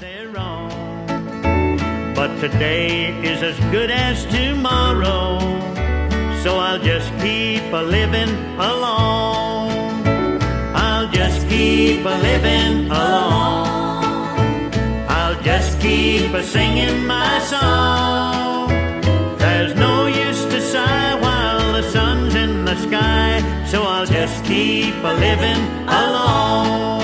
they're wrong. But today is as good as tomorrow, so I'll just keep a-living along. I'll just keep a-living along. I'll just keep a-singing my song. There's no use to sigh while the sun's in the sky, so I'll just keep a-living along.